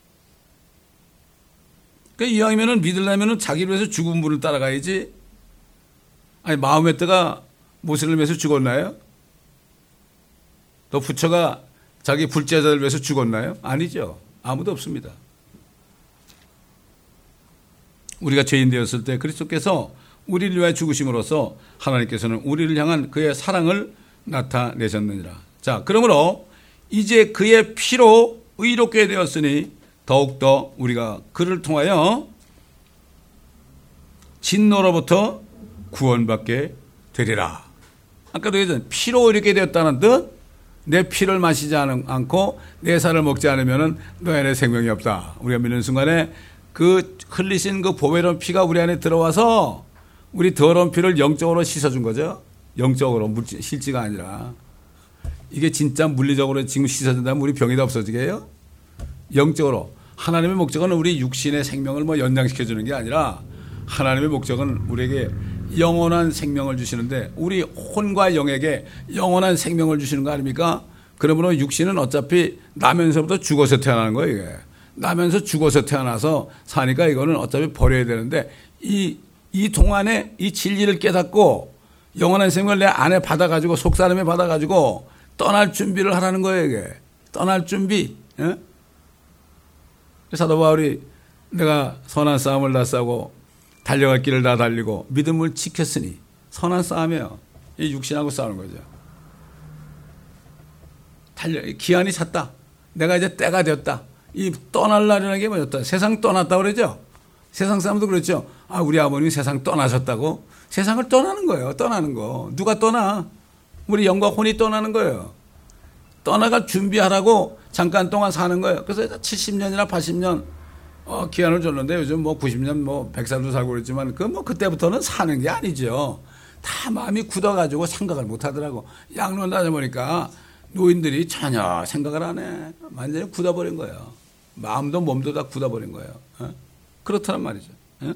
그러니까 이왕이면 믿으려면 자기를 위해서 죽은 분을 따라가야지. 아니 마음의 때가 모세를 위해서 죽었나요? 또 부처가 자기 불제자를 위해서 죽었나요? 아니죠. 아무도 없습니다. 우리가 죄인 되었을 때 그리스도께서 우리를 위하여 죽으심으로써 하나님께서는 우리를 향한 그의 사랑을 나타내셨느니라. 자, 그러므로 이제 그의 피로 의롭게 되었으니 더욱더 우리가 그를 통하여 진노로부터 구원받게 되리라. 아까도 얘기했잖아요. 피로 의롭게 되었다는 뜻, 내 피를 마시지 않고 내 살을 먹지 않으면은 너 안에 생명이 없다. 우리가 믿는 순간에 그 흘리신 그 보배로운 피가 우리 안에 들어와서 우리 더러운 피를 영적으로 씻어준 거죠. 영적으로, 물질, 실지가 아니라. 이게 진짜 물리적으로 지금 씻어준다면 우리 병이 다 없어지게요? 영적으로. 하나님의 목적은 우리 육신의 생명을 뭐 연장시켜주는 게 아니라 하나님의 목적은 우리에게 영원한 생명을 주시는데 우리 혼과 영에게 영원한 생명을 주시는 거 아닙니까? 그러므로 육신은 어차피 나면서부터 죽어서 태어나는 거예요. 이게. 나면서 죽어서 태어나서 사니까 이거는 어차피 버려야 되는데 이, 이 동안에 이 진리를 깨닫고 영원한 생명을 내 안에 받아가지고 속사람에 받아가지고 떠날 준비를 하라는 거예요. 이게. 떠날 준비. 예? 사도 바울이 내가 선한 싸움을 다 싸고 달려갈 길을 다 달리고 믿음을 지켰으니 선한 싸움이에요. 이 육신하고 싸우는 거죠. 달려 기한이 찼다. 내가 이제 때가 되었다. 이 떠날 날이라는 게 뭐였다. 세상 떠났다고 그러죠. 세상 사람도 그렇죠. 아 우리 아버님이 세상 떠나셨다고. 세상을 떠나는 거예요. 떠나는 거. 누가 떠나? 우리 영과 혼이 떠나는 거예요. 떠나갈 준비하라고 잠깐 동안 사는 거예요. 그래서 칠십 년이나 팔십 년 어, 기한을 줬는데 요즘 뭐 구십 년 뭐 백 살도 살고 그랬지만 그 뭐 그때부터는 사는 게 아니죠. 다 마음이 굳어가지고 생각을 못 하더라고. 양로를 하다 보니까 노인들이 전혀 생각을 안 해. 완전히 굳어버린 거예요. 마음도 몸도 다 굳어버린 거예요. 어? 그렇다는 말이죠. 어?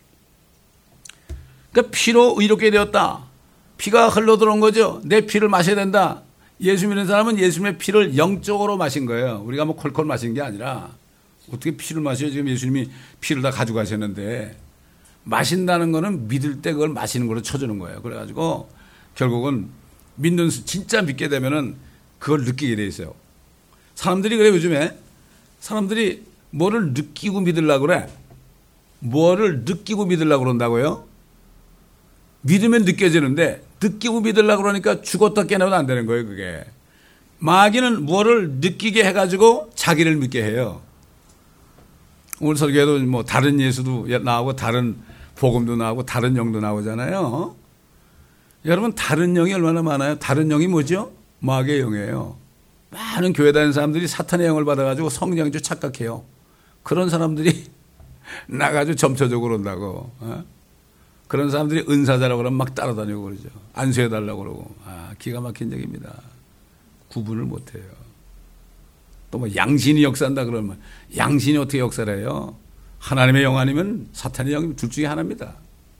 그러니까 피로 의롭게 되었다. 피가 흘러들어온 거죠. 내 피를 마셔야 된다. 예수 믿는 사람은 예수님의 피를 영적으로 마신 거예요. 우리가 뭐 콜콜 마신 게 아니라 어떻게 피를 마셔요? 지금 예수님이 피를 다 가져가셨는데 마신다는 거는 믿을 때 그걸 마시는 걸로 쳐주는 거예요. 그래가지고 결국은 믿는 진짜 믿게 되면은 그걸 느끼게 돼 있어요. 사람들이 그래 요즘에 사람들이 뭐를 느끼고 믿으려고 그래. 뭐를 느끼고 믿으려고 그런다고요? 믿으면 느껴지는데 느끼고 믿으려고 그러니까 죽었다 깨나도 안 되는 거예요. 그게. 마귀는 뭐를 느끼게 해가지고 자기를 믿게 해요. 오늘 설교에도 뭐 다른 예수도 나오고 다른 복음도 나오고 다른 영도 나오잖아요. 여러분 다른 영이 얼마나 많아요? 다른 영이 뭐죠? 마귀의 영이에요. 많은 교회 다니는 사람들이 사탄의 영을 받아가지고 성령인 줄 착각해요. 그런 사람들이 나가지고 점쳐주고 그런다고. 어? 그런 사람들이 은사자라고 그러면 막 따라다니고 그러죠. 안수해달라고 그러고. 아, 기가 막힌 얘기입니다. 구분을 못해요. 또 뭐 양신이 역사한다 그러면 양신이 어떻게 역사를 해요? 하나님의 영 아니면 사탄의 영이면 둘 중에 하나입니다.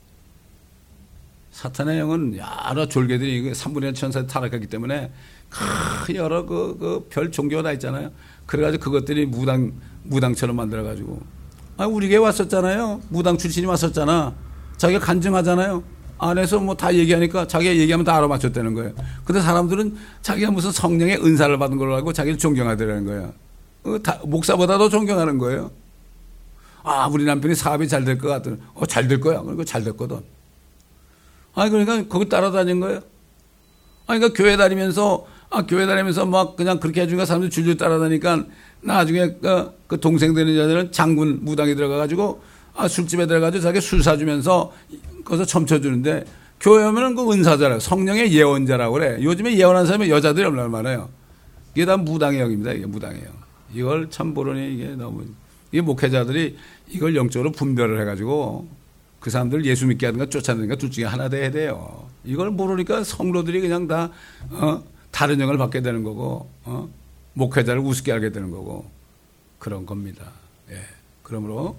사탄의 영은 여러 졸개들이 삼분의 일 천사에 타락했기 때문에 그 여러 그, 그 별 종교가 다 있잖아요. 그래가지고 그것들이 무당, 무당처럼 만들어가지고. 아, 우리 교회 왔었잖아요. 무당 출신이 왔었잖아. 자기가 간증하잖아요. 안에서 뭐 다 얘기하니까 자기가 얘기하면 다 알아맞혔다는 거예요. 근데 사람들은 자기가 무슨 성령의 은사를 받은 걸로 알고 자기를 존경하더라는 거예요. 어, 다, 목사보다 더 존경하는 거예요. 아, 우리 남편이 사업이 잘 될 것 같더니, 어, 잘 될 거야. 그러니까 잘 됐거든. 아, 그러니까 거기 따라다닌 거예요. 아, 그러니까 교회 다니면서, 아, 교회 다니면서 막 그냥 그렇게 해주니까 사람들이 줄줄 따라다니까 나중에 그, 그 동생 되는 여자들은 장군 무당이 들어가가지고 아, 술집에 들어가지고 자기 술 사주면서 거기서 점쳐주는데 교회 오면은 그 은사자라고 성령의 예언자라고 그래. 요즘에 예언한 사람이 여자들이 얼마나 많아요. 이게 다 무당의 영입니다. 이게 무당의 영. 이걸 참 보러니 이게 너무, 이 목회자들이 이걸 영적으로 분별을 해가지고 그 사람들 예수 믿게 하든가 쫓아내든가 둘 중에 하나 돼야 돼요. 이걸 모르니까 성도들이 그냥 다, 어, 다른 영을 받게 되는 거고, 어, 목회자를 우습게 하게 되는 거고, 그런 겁니다. 예. 그러므로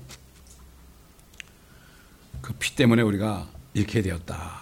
그 피 때문에 우리가 이렇게 되었다.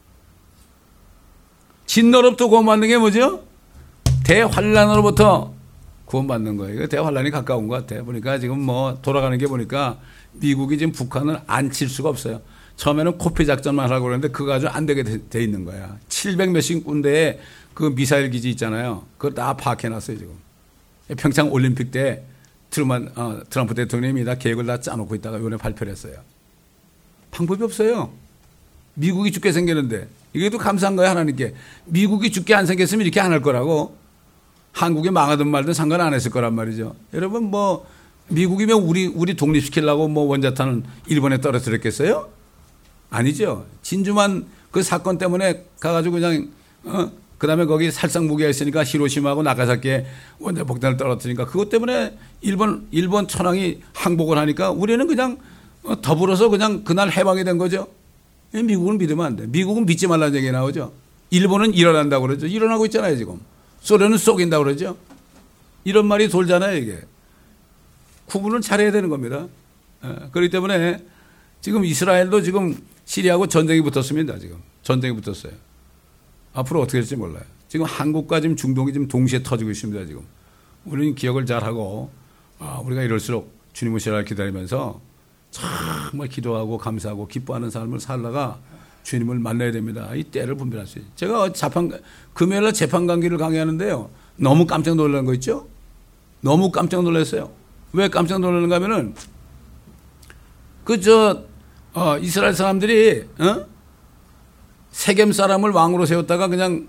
진노로부터 구원받는 게 뭐죠? 대환란으로부터 구원받는 거예요. 대환란이 가까운 것 같아요. 보니까 지금 뭐 돌아가는 게 보니까 미국이 지금 북한을 안 칠 수가 없어요. 처음에는 코피 작전만 하려고 그랬는데 그거 아주 안 되게 돼, 돼 있는 거야. 칠백 몇십 군데에 그 미사일 기지 있잖아요. 그걸 다 파악해놨어요, 지금. 평창 올림픽 때 트루만, 어, 트럼프 대통령이 다 계획을 다 짜놓고 있다가 이번에 발표를 했어요. 방법이 없어요. 미국이 죽게 생겼는데. 이게 또 감사한 거예요, 하나님께. 미국이 죽게 안 생겼으면 이렇게 안 할 거라고. 한국이 망하든 말든 상관 안 했을 거란 말이죠. 여러분 뭐 미국이면 우리 우리 독립시키려고 뭐 원자탄을 일본에 떨어뜨렸겠어요? 아니죠. 진주만 그 사건 때문에 가가지고 그냥 어? 그 다음에 거기 살상 무기가 있으니까 히로시마하고 나가사키에 원자폭탄을 떨어뜨리니까 그것 때문에 일본, 일본 천황이 항복을 하니까 우리는 그냥 더불어서 그냥 그날 해방이 된 거죠. 미국은 믿으면 안 돼. 미국은 믿지 말라는 얘기 나오죠. 일본은 일어난다고 그러죠. 일어나고 있잖아요, 지금. 소련은 쏘긴다고 그러죠. 이런 말이 돌잖아요, 이게. 구분을 잘해야 되는 겁니다. 그렇기 때문에 지금 이스라엘도 지금 시리아하고 전쟁이 붙었습니다, 지금. 전쟁이 붙었어요. 앞으로 어떻게 될지 몰라요. 지금 한국과 지금 중동이 지금 동시에 터지고 있습니다, 지금. 우리는 기억을 잘하고, 아, 우리가 이럴수록 주님 오시를 날 기다리면서 정말 기도하고 감사하고 기뻐하는 삶을 살다가 주님을 만나야 됩니다. 이 때를 분별할 수 있어요. 제가 재판, 금요일날 재판 강기를 강의하는데요. 너무 깜짝 놀란 거 있죠? 너무 깜짝 놀랐어요. 왜 깜짝 놀랐는가 하면은, 그, 저, 어, 이스라엘 사람들이, 어? 세겜 사람을 왕으로 세웠다가 그냥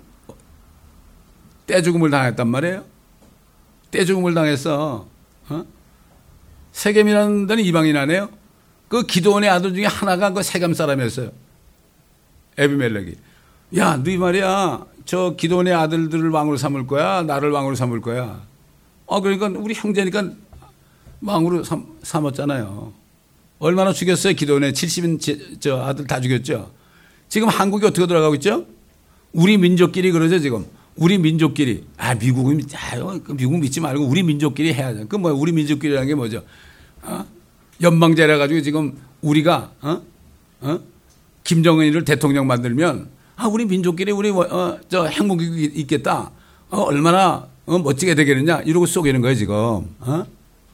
떼죽음을 당했단 말이에요. 떼죽음을 당했어. 어? 세겜이라는 데는 이방인 아니에요? 그 기드온의 아들 중에 하나가 그 세겜 사람이었어요. 에비멜렉이. 야, 너희 말이야. 저 기드온의 아들들을 왕으로 삼을 거야? 나를 왕으로 삼을 거야? 아, 그러니까 우리 형제니까 왕으로 삼, 삼았잖아요. 얼마나 죽였어요? 기드온의 칠십인 저 아들 다 죽였죠. 지금 한국이 어떻게 돌아가고 있죠? 우리 민족끼리 그러죠, 지금. 우리 민족끼리. 아, 미국은, 아, 미국 믿지 말고 우리 민족끼리 해야 돼. 그 뭐야, 우리 민족끼리라는 게 뭐죠? 어? 연방제라 가지고 지금 우리가, 어? 어? 김정은이를 대통령 만들면, 아, 우리 민족끼리 우리, 어, 저 행복이 있겠다. 어, 얼마나, 어, 멋지게 되겠느냐. 이러고 쏘기는 거예요, 지금. 어?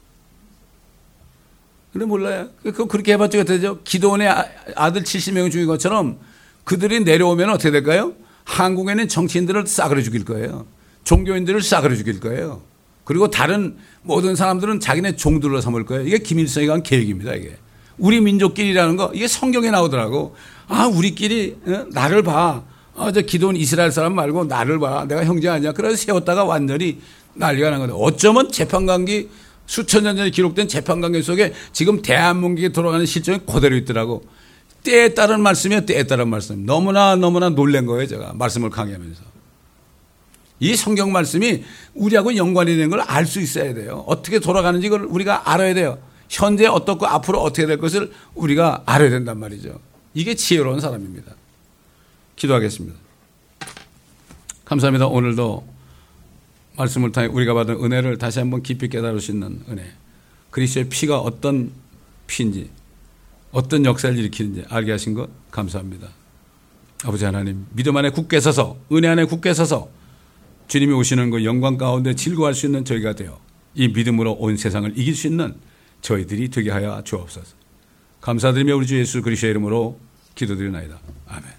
근데 몰라요. 그, 그렇게 해봤자 어떻게 되죠? 기도원의 아들 칠십 명 죽인 것처럼 그들이 내려오면 어떻게 될까요? 한국에는 정치인들을 싸그려 죽일 거예요. 종교인들을 싸그려 죽일 거예요. 그리고 다른 모든 사람들은 자기네 종들로 삼을 거예요. 이게 김일성이 간 계획입니다, 이게. 우리 민족끼리라는 거, 이게 성경에 나오더라고. 아, 우리끼리, 어? 나를 봐. 아, 저 기도원 이스라엘 사람 말고 나를 봐. 내가 형제 아니야. 그래서 세웠다가 완전히 난리가 난 거다. 어쩌면 재판관기 수천 년 전에 기록된 재판관계 속에 지금 대한민국에 돌아가는 실정이 그대로 있더라고. 때에 따른 말씀이야, 때에 따른 말씀. 너무나 너무나 놀란 거예요, 제가. 말씀을 강의하면서. 이 성경 말씀이 우리하고 연관이 되는 걸 알 수 있어야 돼요. 어떻게 돌아가는지 이걸 우리가 알아야 돼요. 현재 어떻고 앞으로 어떻게 될 것을 우리가 알아야 된단 말이죠. 이게 지혜로운 사람입니다. 기도하겠습니다. 감사합니다. 오늘도 말씀을 통해 우리가 받은 은혜를 다시 한번 깊이 깨달을 수 있는 은혜. 그리스도의 피가 어떤 피인지, 어떤 역사를 일으키는지 알게 하신 것 감사합니다. 아버지 하나님, 믿음 안에 굳게 서서, 은혜 안에 굳게 서서 주님이 오시는 그 영광 가운데 즐거워할 수 있는 저희가 되어 이 믿음으로 온 세상을 이길 수 있는 저희들이 되게 하여 주옵소서. 감사드리며 우리 주 예수 그리스도의 이름으로 기도드리나이다. 아멘.